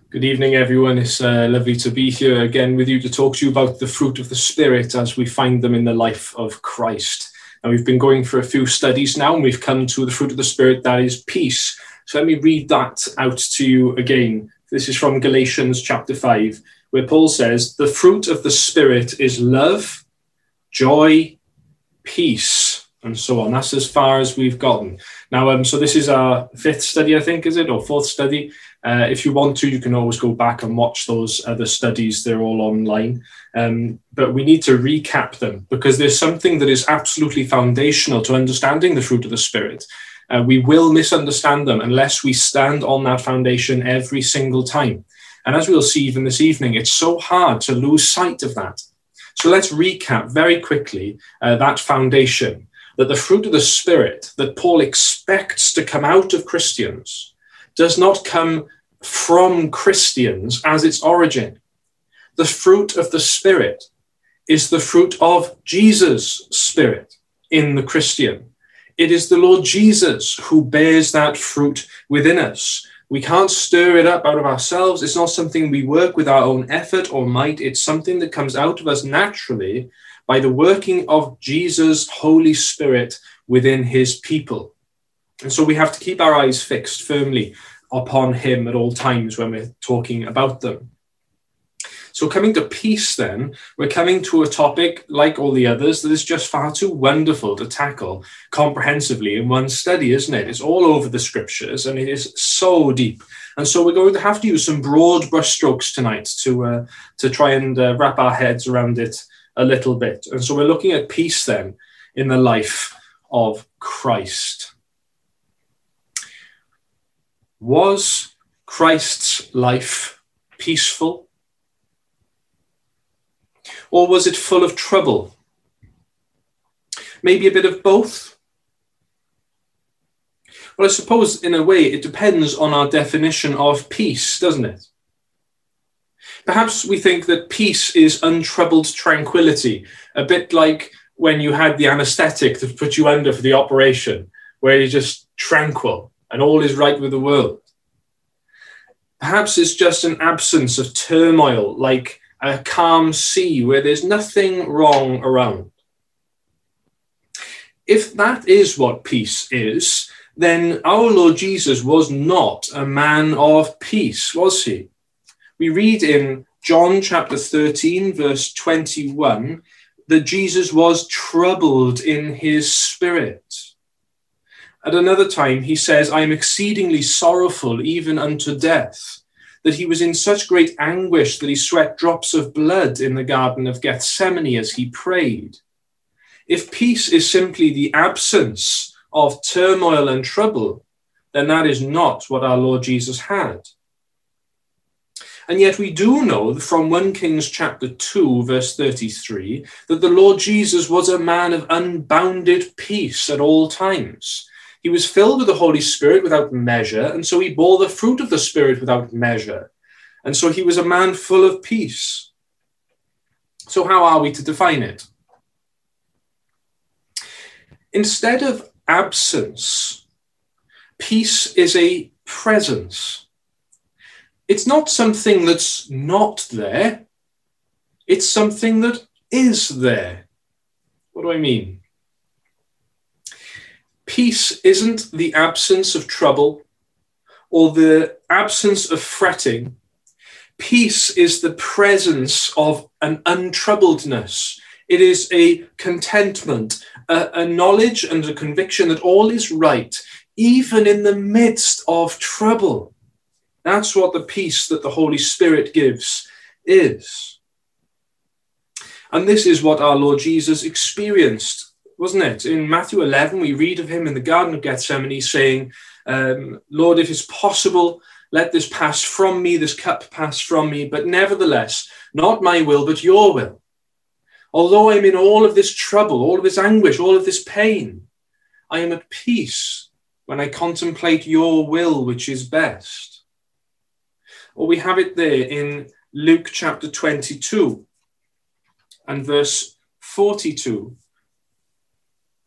Good evening, everyone. It's lovely to be here again with you to talk to you about the fruit of the Spirit as we find them in the life of Christ. And we've been going for a few studies now, and we've come to the fruit of the Spirit, that is peace. So let me read that out to you again. This is from Galatians chapter 5, where Paul says, "The fruit of the Spirit is love, joy, peace," and so on. That's as far as we've gotten. Now, so this is our fifth study, I think, is it? Or fourth study. If you want to, you can always go back and watch those other studies. They're all online. But we need to recap them because there's something that is absolutely foundational to understanding the fruit of the Spirit. We will misunderstand them unless we stand on that foundation every single time. And as we'll see even this evening, it's so hard to lose sight of that. So let's recap very quickly that foundation, that the fruit of the Spirit that Paul expects to come out of Christians does not come from Christians as its origin. The fruit of the Spirit is the fruit of Jesus' Spirit in the Christian. It is the Lord Jesus who bears that fruit within us. We can't stir it up out of ourselves. It's not something we work with our own effort or might. It's something that comes out of us naturally by the working of Jesus' Holy Spirit within his people. And so we have to keep our eyes fixed firmly upon him at all times when we're talking about them. So coming to peace then, we're coming to a topic like all the others that is just far too wonderful to tackle comprehensively in one study, isn't it? It's all over the scriptures and it is so deep. And so we're going to have to use some broad brushstrokes tonight to try and wrap our heads around it a little bit. And so we're looking at peace then in the life of Christ. Was Christ's life peaceful? Or was it full of trouble? Maybe a bit of both? Well, I suppose in a way it depends on our definition of peace, doesn't it? Perhaps we think that peace is untroubled tranquility, a bit like when you had the anesthetic to put you under for the operation, where you're just tranquil and all is right with the world. Perhaps it's just an absence of turmoil, like a calm sea where there's nothing wrong around. If that is what peace is, then our Lord Jesus was not a man of peace, was he? We read in John chapter 13, verse 21, that Jesus was troubled in his spirit. At another time, he says, "I am exceedingly sorrowful, even unto death," that he was in such great anguish that he sweat drops of blood in the Garden of Gethsemane as he prayed. If peace is simply the absence of turmoil and trouble, then that is not what our Lord Jesus had. And yet we do know from 1 Kings chapter 2, verse 33, that the Lord Jesus was a man of unbounded peace at all times. He was filled with the Holy Spirit without measure, and so he bore the fruit of the Spirit without measure. And so he was a man full of peace. So how are we to define it? Instead of absence, peace is a presence. It's not something that's not there. It's something that is there. What do I mean? Peace isn't the absence of trouble or the absence of fretting. Peace is the presence of an untroubledness. It is a contentment, a knowledge and a conviction that all is right, even in the midst of trouble. That's what the peace that the Holy Spirit gives is. And this is what our Lord Jesus experienced, wasn't it? In Matthew 11, we read of him in the Garden of Gethsemane saying, "Lord, if it's possible, let this pass from me, this cup pass from me, but nevertheless, not my will, but your will. Although I'm in all of this trouble, all of this anguish, all of this pain, I am at peace when I contemplate your will, which is best." Or we have it there in Luke chapter 22 and verse 42,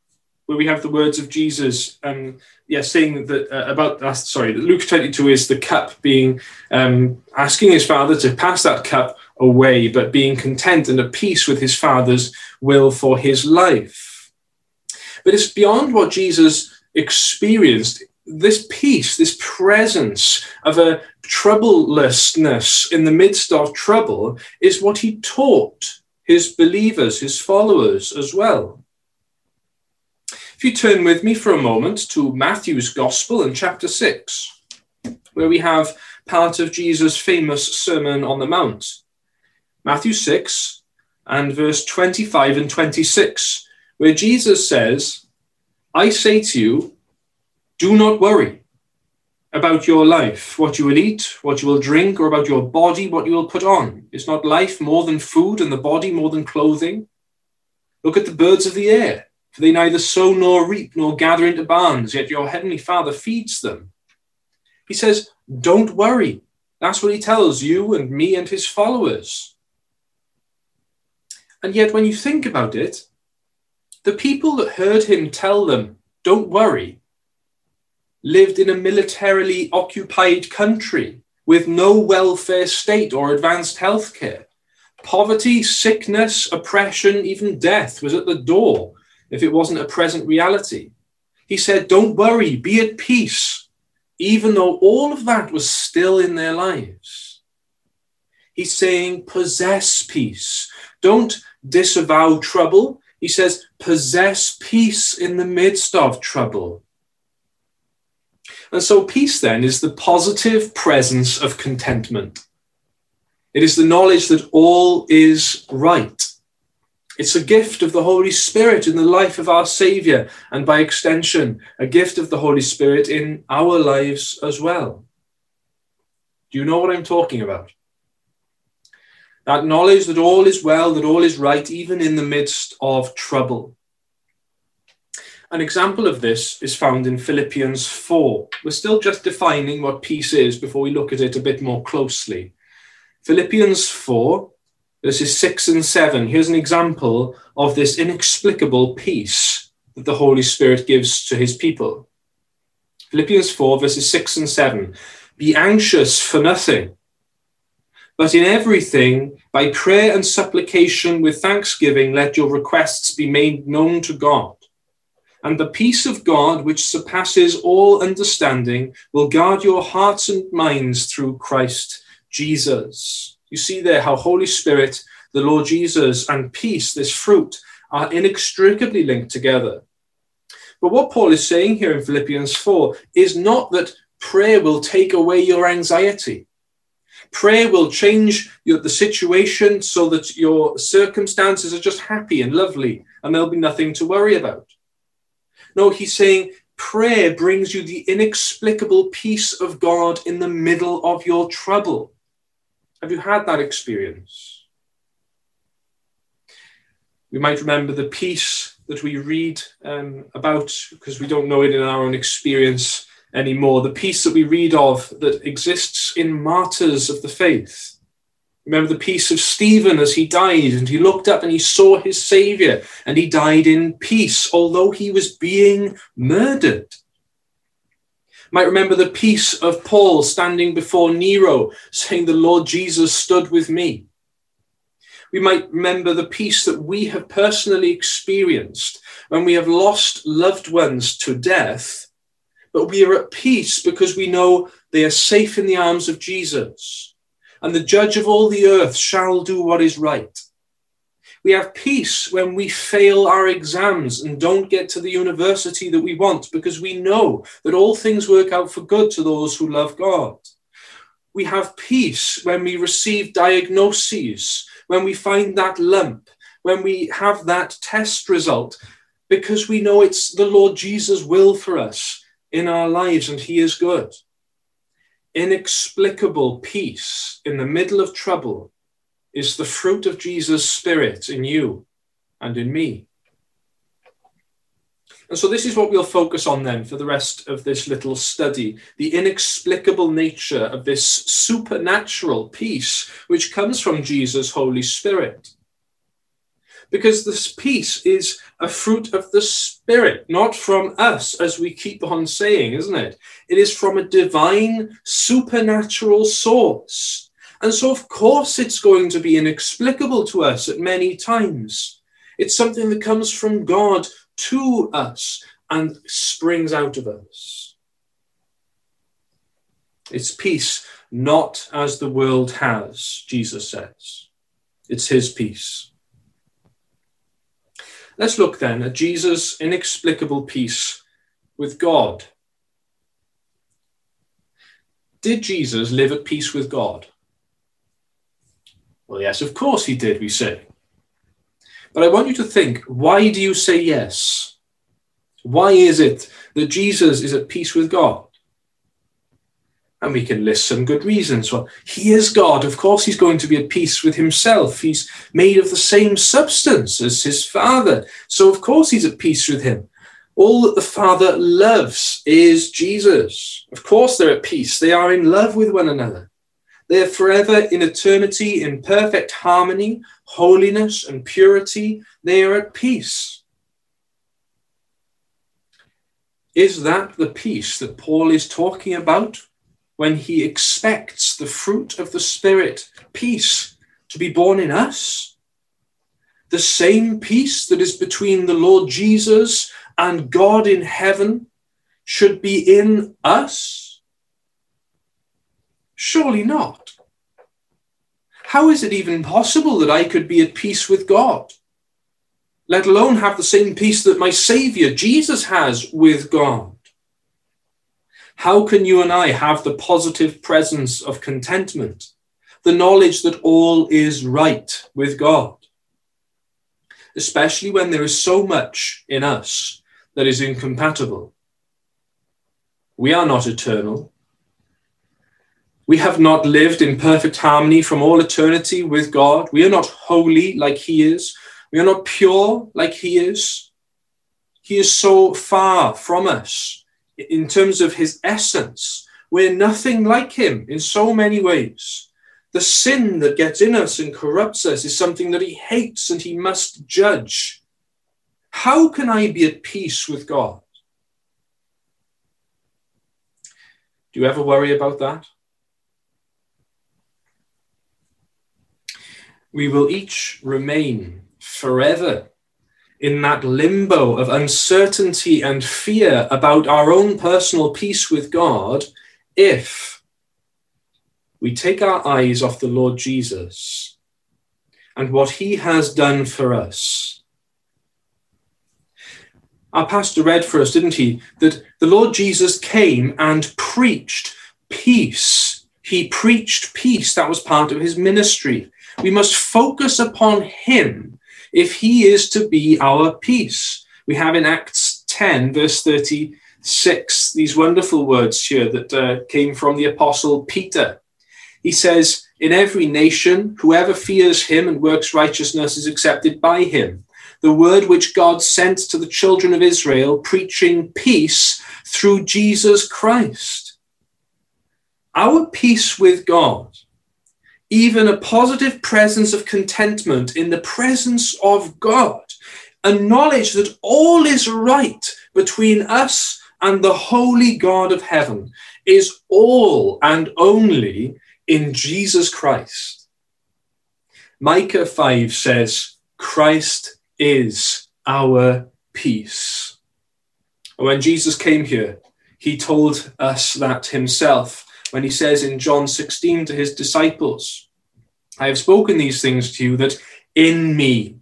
where we have the words of Jesus, saying that Luke 22 is the cup, being asking his Father to pass that cup away, but being content and at peace with his Father's will for his life. But it's beyond what Jesus experienced. This peace, this presence of a troublelessness in the midst of trouble is what he taught his believers, his followers as well. If you turn with me for a moment to Matthew's Gospel in chapter 6, where we have part of Jesus' famous Sermon on the Mount. Matthew 6 and verse 25 and 26, where Jesus says, "I say to you, do not worry about your life, what you will eat, what you will drink, or about your body, what you will put on. Is not life more than food and the body more than clothing? Look at the birds of the air, for they neither sow nor reap nor gather into barns, yet your heavenly Father feeds them." He says, don't worry. That's what he tells you and me and his followers. And yet when you think about it, the people that heard him tell them, don't worry, lived in a militarily occupied country with no welfare state or advanced healthcare. Poverty, sickness, oppression, even death was at the door if it wasn't a present reality. He said, don't worry, be at peace, even though all of that was still in their lives. He's saying, possess peace. Don't disavow trouble. He says, possess peace in the midst of trouble. And so peace then is the positive presence of contentment. It is the knowledge that all is right. It's a gift of the Holy Spirit in the life of our Saviour, and by extension, a gift of the Holy Spirit in our lives as well. Do you know what I'm talking about? That knowledge that all is well, that all is right, even in the midst of trouble. An example of this is found in Philippians 4. We're still just defining what peace is before we look at it a bit more closely. Philippians 4, verses 6 and 7. Here's an example of this inexplicable peace that the Holy Spirit gives to his people. Philippians 4, verses 6 and 7. Be anxious for nothing, but in everything, by prayer and supplication with thanksgiving, let your requests be made known to God. And the peace of God, which surpasses all understanding, will guard your hearts and minds through Christ Jesus. You see there how Holy Spirit, the Lord Jesus, and peace, this fruit, are inextricably linked together. But what Paul is saying here in Philippians 4 is not that prayer will take away your anxiety. Prayer will change the situation so that your circumstances are just happy and lovely and there'll be nothing to worry about. No, he's saying prayer brings you the inexplicable peace of God in the middle of your trouble. Have you had that experience? We might remember the peace that we read about, because we don't know it in our own experience anymore, the peace that we read of that exists in martyrs of the faith. Remember the peace of Stephen as he died, and he looked up and he saw his Saviour, and he died in peace, although he was being murdered. Might remember the peace of Paul standing before Nero, saying, the Lord Jesus stood with me. We might remember the peace that we have personally experienced when we have lost loved ones to death, but we are at peace because we know they are safe in the arms of Jesus. And the judge of all the earth shall do what is right. We have peace when we fail our exams and don't get to the university that we want, because we know that all things work out for good to those who love God. We have peace when we receive diagnoses, when we find that lump, when we have that test result, because we know it's the Lord Jesus' will for us in our lives, and he is good. Inexplicable peace in the middle of trouble is the fruit of Jesus' Spirit in you and in me. And so this is what we'll focus on then for the rest of this little study, the inexplicable nature of this supernatural peace which comes from Jesus' Holy Spirit. because this peace is a fruit of the Spirit, not from us, as we keep on saying, isn't it? It is from a divine, supernatural source. And so, of course, it's going to be inexplicable to us at many times. It's something that comes from God to us and springs out of us. It's peace, not as the world has, Jesus says. It's his peace. Let's look then at Jesus' inexplicable peace with God. Did Jesus live at peace with God? Well, yes, of course he did, we say. But I want you to think, why do you say yes? Why is it that Jesus is at peace with God? And we can list some good reasons. Well, he is God. Of course, he's going to be at peace with himself. He's made of the same substance as his Father. So, of course, he's at peace with him. All that the Father loves is Jesus. Of course, they're at peace. They are in love with one another. They are forever in eternity in perfect harmony, holiness, and purity. They are at peace. Is that the peace that Paul is talking about when he expects the fruit of the Spirit, peace, to be born in us? The same peace that is between the Lord Jesus and God in heaven should be in us? Surely not. How is it even possible that I could be at peace with God, let alone have the same peace that my Savior Jesus has with God? How can you and I have the positive presence of contentment, the knowledge that all is right with God, especially when there is so much in us that is incompatible? We are not eternal. We have not lived in perfect harmony from all eternity with God. We are not holy like he is. We are not pure like he is. He is so far from us in terms of his essence. We're nothing like him in so many ways. The sin that gets in us and corrupts us is something that he hates and he must judge. How can I be at peace with God? Do you ever worry about that? We will each remain forever in that limbo of uncertainty and fear about our own personal peace with God if we take our eyes off the Lord Jesus and what he has done for us. Our pastor read for us, didn't he, that the Lord Jesus came and preached peace. He preached peace. That was part of his ministry. We must focus upon him if he is to be our peace. We have in Acts 10, verse 36, these wonderful words here that came from the Apostle Peter. He says, in every nation, whoever fears him and works righteousness is accepted by him. The word which God sent to the children of Israel, preaching peace through Jesus Christ. Our peace with God, even a positive presence of contentment in the presence of God, a knowledge that all is right between us and the holy God of heaven, is all and only in Jesus Christ. Micah 5 says, Christ is our peace. When Jesus came here, he told us that himself when he says in John 16 to his disciples, I have spoken these things to you that in me,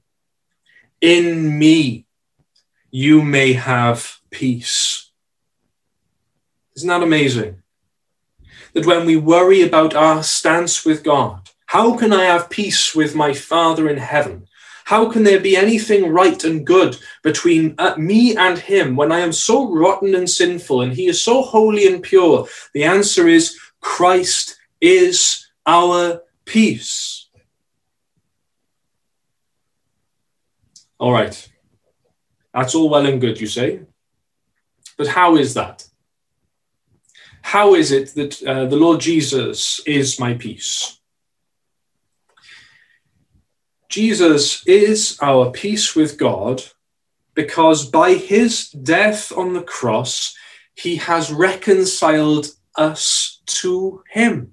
you may have peace. Isn't that amazing? That when we worry about our stance with God, how can I have peace with my Father in heaven? How can there be anything right and good between me and him when I am so rotten and sinful and he is so holy and pure? The answer is Christ is our peace. All right. That's all well and good, you say. But how is that? How is it that the Lord Jesus is my peace? Jesus is our peace with God because by his death on the cross, he has reconciled us to him.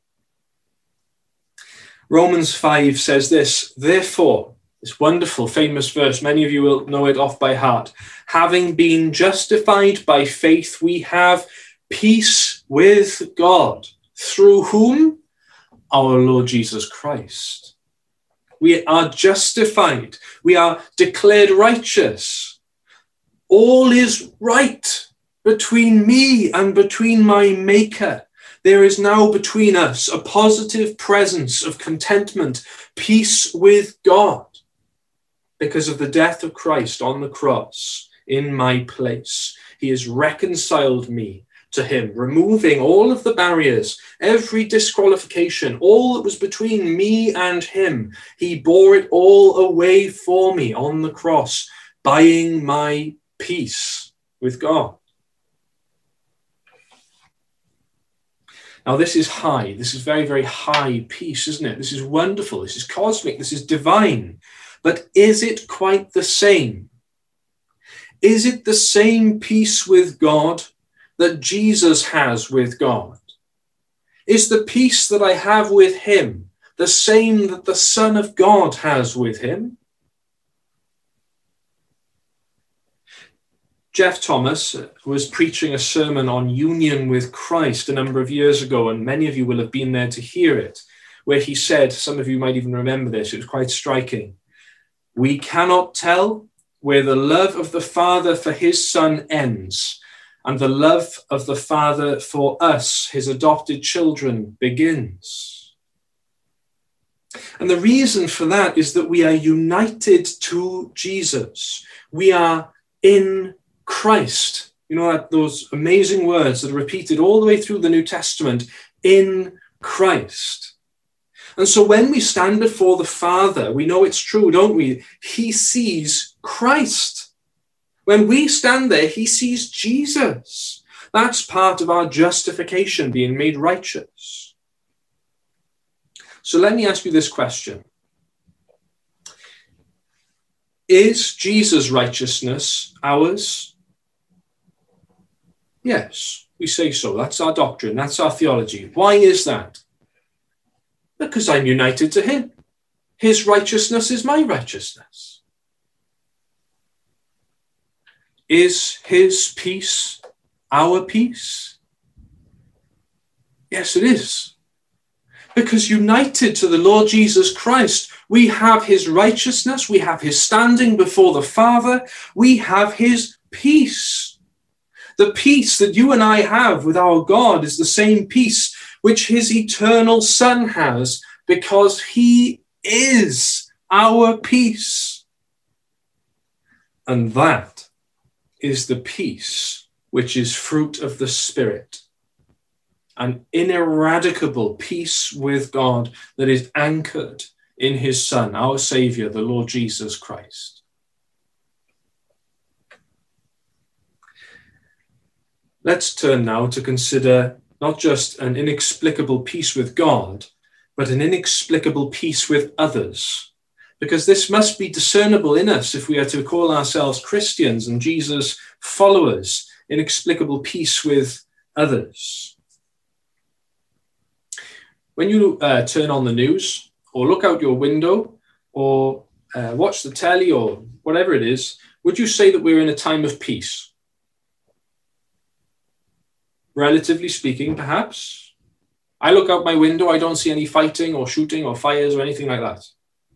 Romans 5 says this, therefore, this wonderful, famous verse, many of you will know it off by heart. Having been justified by faith, we have peace with God. Through whom? Our Lord Jesus Christ. We are justified. We are declared righteous. All is right between me and between my Maker. There is now between us a positive presence of contentment, peace with God, because of the death of Christ on the cross in my place. He has reconciled me to him, removing all of the barriers, every disqualification, all that was between me and him. He bore it all away for me on the cross, buying my peace with God. Now, this is high. This is very, very high peace, isn't it? This is wonderful. This is cosmic. This is divine. But is it quite the same? Is it the same peace with God that Jesus has with God? Is the peace that I have with him the same that the Son of God has with him? Jeff Thomas was preaching a sermon on union with Christ a number of years ago, and many of you will have been there to hear it, where he said, some of you might even remember this, it was quite striking, we cannot tell where the love of the Father for his Son ends and the love of the Father for us, his adopted children, begins. And the reason for that is that we are united to Jesus. We are in Christ. You know, those amazing words that are repeated all the way through the New Testament, in Christ. And so when we stand before the Father, we know it's true, don't we? He sees Christ. When we stand there, he sees Jesus. That's part of our justification, being made righteous. So let me ask you this question. Is Jesus' righteousness ours? Yes, we say so. That's our doctrine. That's our theology. Why is that? Because I'm united to him. His righteousness is my righteousness. Is his peace our peace? Yes, it is. Because united to the Lord Jesus Christ, we have his righteousness, we have his standing before the Father, we have his peace. The peace that you and I have with our God is the same peace which his eternal Son has, because he is our peace. And that is the peace which is fruit of the Spirit, an ineradicable peace with God that is anchored in his Son, our Savior, the Lord Jesus Christ. Let's turn now to consider not just an inexplicable peace with God, but an inexplicable peace with others. Because this must be discernible in us if we are to call ourselves Christians and Jesus followers, inexplicable peace with others. When you turn on the news or look out your window or watch the telly or whatever it is, would you say that we're in a time of peace? Relatively speaking, perhaps. I look out my window, I don't see any fighting or shooting or fires or anything like that.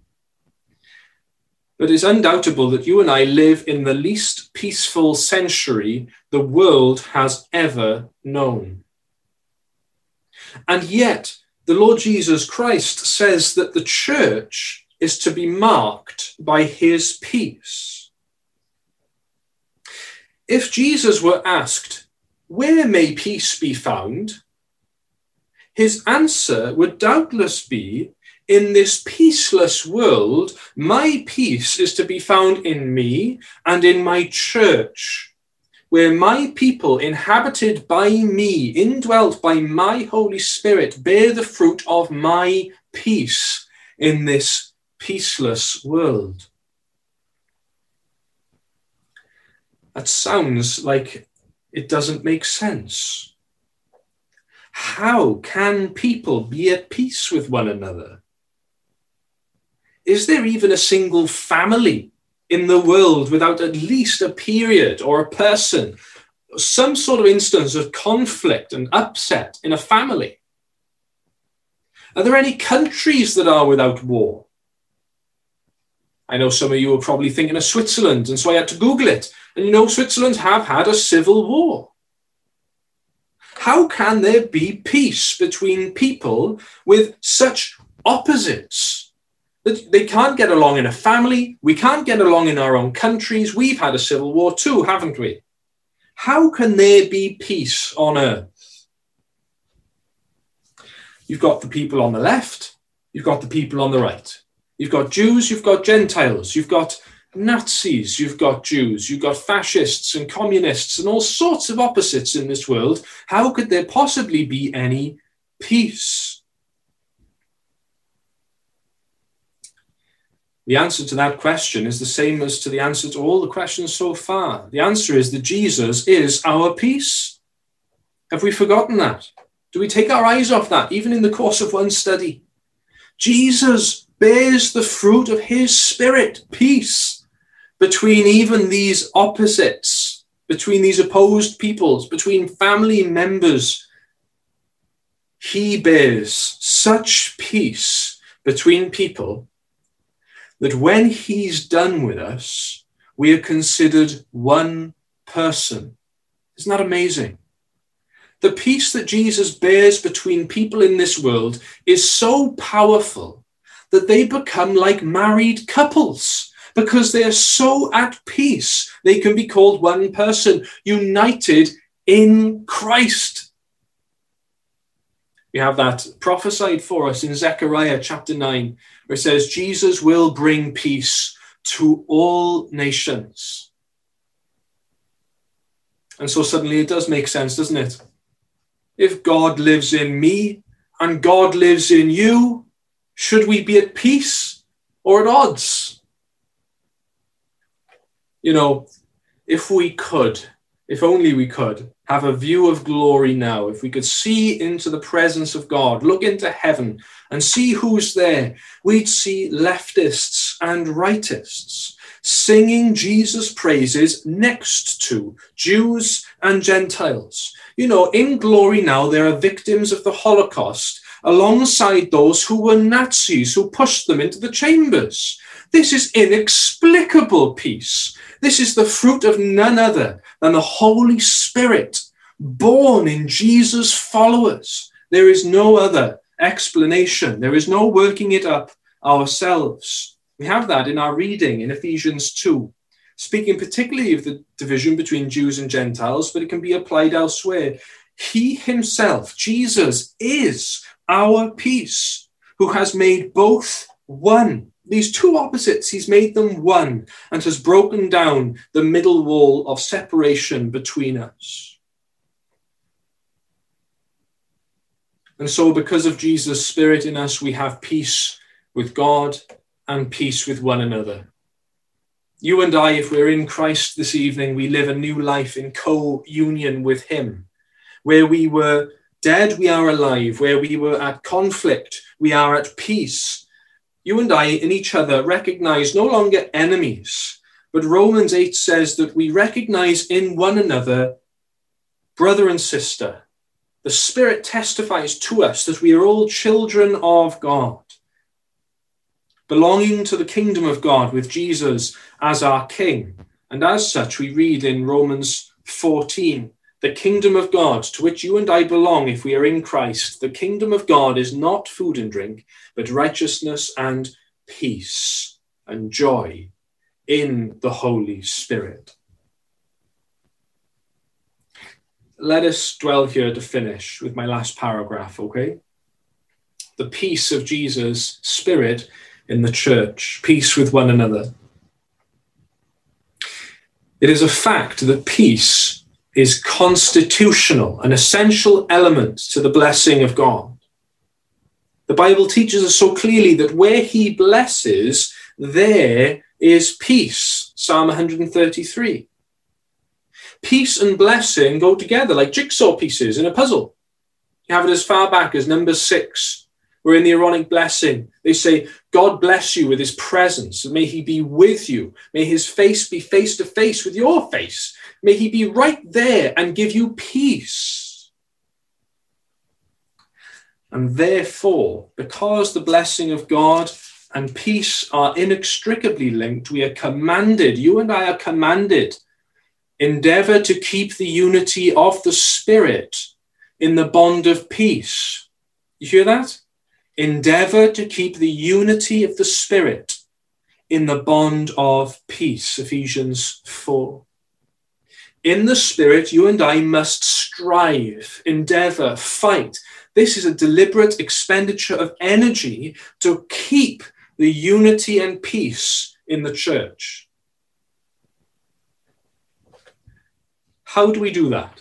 But it's undoubtable that you and I live in the least peaceful century the world has ever known. And yet, the Lord Jesus Christ says that the church is to be marked by his peace. If Jesus were asked, where may peace be found? His answer would doubtless be, in this peaceless world, my peace is to be found in me and in my church, where my people, inhabited by me, indwelt by my Holy Spirit, bear the fruit of my peace in this peaceless world. That sounds like it doesn't make sense. How can people be at peace with one another? Is there even a single family in the world without at least a period or a person, some sort of instance of conflict and upset in a family? Are there any countries that are without war? I know some of you are probably thinking of Switzerland, and so I had to Google it. And you know, Switzerland have had a civil war. How can there be peace between people with such opposites? That they can't get along in a family, we can't get along in our own countries, we've had a civil war too, haven't we? How can there be peace on earth? You've got the people on the left, you've got the people on the right. You've got Jews, you've got Gentiles, you've got Nazis, you've got Jews, you've got fascists and communists and all sorts of opposites in this world. How could there possibly be any peace? The answer to that question is the same as to the answer to all the questions so far. The answer is that Jesus is our peace. Have we forgotten that? Do we take our eyes off that, even in the course of one study? Jesus bears the fruit of his Spirit, peace, between even these opposites, between these opposed peoples, between family members. He bears such peace between people that when he's done with us, we are considered one person. Isn't that amazing? The peace that Jesus bears between people in this world is so powerful that they become like married couples because they are so at peace. They can be called one person, united in Christ. We have that prophesied for us in Zechariah chapter 9, where it says, Jesus will bring peace to all nations. And so suddenly it does make sense, doesn't it? If God lives in me and God lives in you, should we be at peace or at odds? You know, if only we could have a view of glory now, if we could see into the presence of God, look into heaven and see who's there, we'd see leftists and rightists singing Jesus' praises next to Jews and Gentiles. You know, in glory now, there are victims of the Holocaust alongside those who were Nazis, who pushed them into the chambers. This is inexplicable peace. This is the fruit of none other than the Holy Spirit, born in Jesus' followers. There is no other explanation. There is no working it up ourselves. We have that in our reading in Ephesians 2, speaking particularly of the division between Jews and Gentiles, but it can be applied elsewhere. He himself, Jesus, is our peace, who has made both one. These two opposites, he's made them one and has broken down the middle wall of separation between us. And so because of Jesus' Spirit in us, we have peace with God and peace with one another. You and I, if we're in Christ this evening, we live a new life in co-union with him. Where we were dead, we are alive. Where we were at conflict, we are at peace. You and I in each other recognize no longer enemies, but Romans 8 says that we recognize in one another brother and sister. The Spirit testifies to us that we are all children of God, belonging to the kingdom of God with Jesus as our King. And as such, we read in Romans 14, the kingdom of God to which you and I belong if we are in Christ, the kingdom of God is not food and drink, but righteousness and peace and joy in the Holy Spirit. Let us dwell here to finish with my last paragraph, okay? The peace of Jesus' Spirit in the church, peace with one another. It is a fact that peace is constitutional, an essential element to the blessing of God. The Bible teaches us so clearly that where he blesses, there is peace. Psalm 133. Peace and blessing go together like jigsaw pieces in a puzzle. You have it as far back as Numbers 6, where in the Aaronic blessing, they say, God bless you with his presence, and may he be with you. May his face be face to face with your face. May he be right there and give you peace. And therefore, because the blessing of God and peace are inextricably linked, we are commanded, you and I are commanded, endeavor to keep the unity of the Spirit in the bond of peace. You hear that? Endeavor to keep the unity of the Spirit in the bond of peace. Ephesians 4. In the Spirit, you and I must strive, endeavor, fight. This is a deliberate expenditure of energy to keep the unity and peace in the church. How do we do that?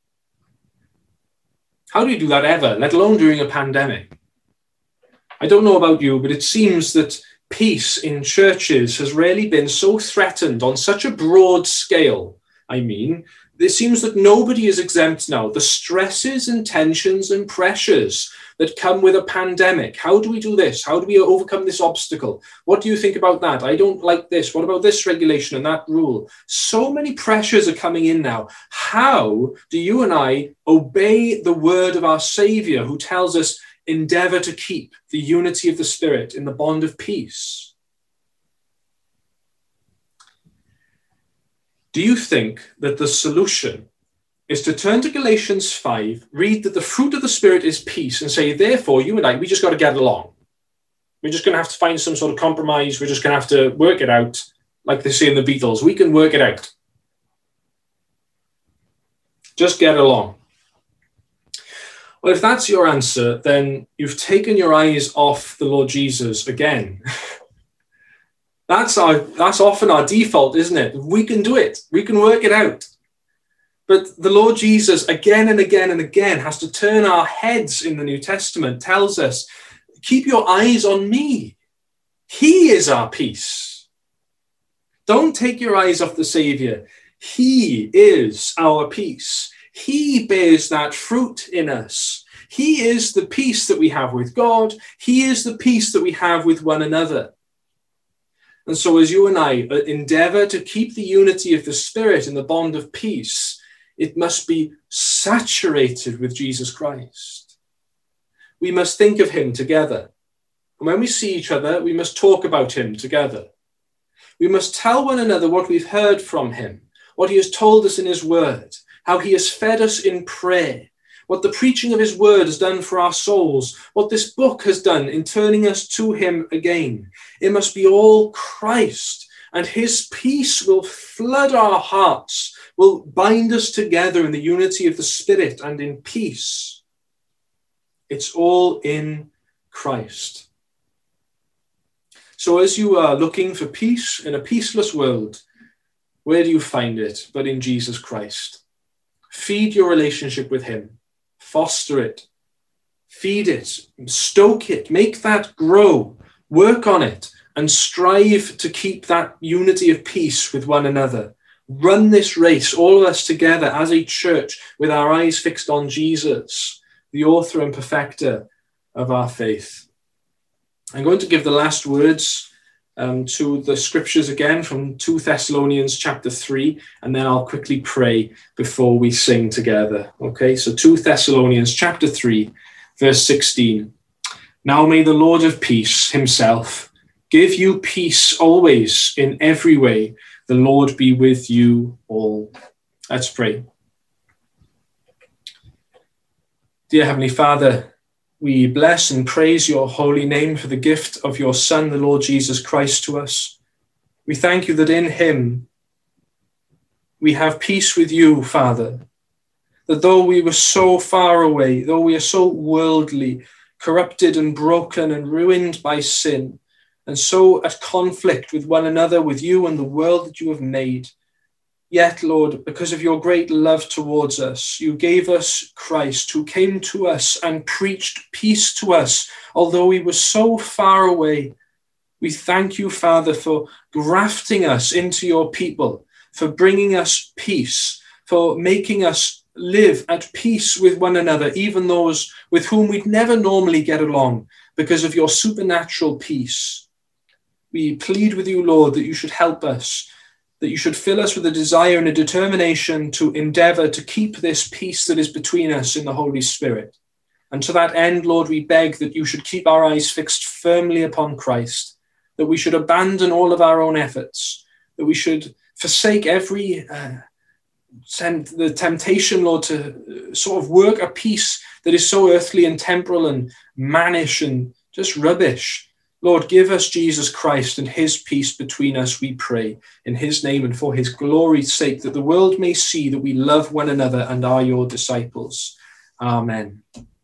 How do we do that ever, let alone during a pandemic? I don't know about you, but it seems that peace in churches has really been so threatened on such a broad scale. I mean, it seems that nobody is exempt now. The stresses and tensions and pressures that come with a pandemic. How do we do this? How do we overcome this obstacle? What do you think about that? I don't like this. What about this regulation and that rule? So many pressures are coming in now. How do you and I obey the word of our Savior, who tells us, endeavor to keep the unity of the Spirit in the bond of peace? Do you think that the solution is to turn to Galatians 5, read that the fruit of the Spirit is peace, and say, therefore, you and I, we just got to get along. We're just going to have to find some sort of compromise. We're just going to have to work it out, like they say in the Beatles. We can work it out. Just get along. Well, if that's your answer, then you've taken your eyes off the Lord Jesus again. That's often our default, isn't it? We can do it. We can work it out. But the Lord Jesus, again and again and again, has to turn our heads in the New Testament, tells us, keep your eyes on me. He is our peace. Don't take your eyes off the Savior. He is our peace. He bears that fruit in us. He is the peace that we have with God. He is the peace that we have with one another. And so as you and I endeavor to keep the unity of the Spirit in the bond of peace, it must be saturated with Jesus Christ. We must think of him together. And when we see each other, we must talk about him together. We must tell one another what we've heard from him, what he has told us in his word, how he has fed us in prayer, what the preaching of his word has done for our souls, what this book has done in turning us to him again. It must be all Christ, and his peace will flood our hearts, will bind us together in the unity of the Spirit and in peace. It's all in Christ. So as you are looking for peace in a peaceless world, where do you find it but in Jesus Christ? Feed your relationship with him. Foster it, feed it, stoke it, make that grow, work on it, and strive to keep that unity of peace with one another. Run this race, all of us together as a church, with our eyes fixed on Jesus, the author and perfecter of our faith. I'm going to give the last words to the scriptures again from 2 Thessalonians chapter 3, and then I'll quickly pray before we sing together. Okay, so 2 Thessalonians chapter 3, verse 16. Now may the Lord of peace himself give you peace always in every way. The Lord be with you all. Let's pray. Dear Heavenly Father, we bless and praise your holy name for the gift of your Son, the Lord Jesus Christ, to us. We thank you that in him we have peace with you, Father, that though we were so far away, though we are so worldly, corrupted and broken and ruined by sin, and so at conflict with one another, with you and the world that you have made, Yet, Lord, because of your great love towards us, you gave us Christ, who came to us and preached peace to us, although he was so far away. We thank you, Father, for grafting us into your people, for bringing us peace, for making us live at peace with one another, even those with whom we'd never normally get along, because of your supernatural peace. We plead with you, Lord, that you should help us, that you should fill us with a desire and a determination to endeavor to keep this peace that is between us in the Holy Spirit. And to that end, Lord, we beg that you should keep our eyes fixed firmly upon Christ, that we should abandon all of our own efforts, that we should forsake every the temptation, Lord, to sort of work a peace that is so earthly and temporal and mannish and just rubbish. Lord, give us Jesus Christ and his peace between us, we pray, in his name and for his glory's sake, that the world may see that we love one another and are your disciples. Amen.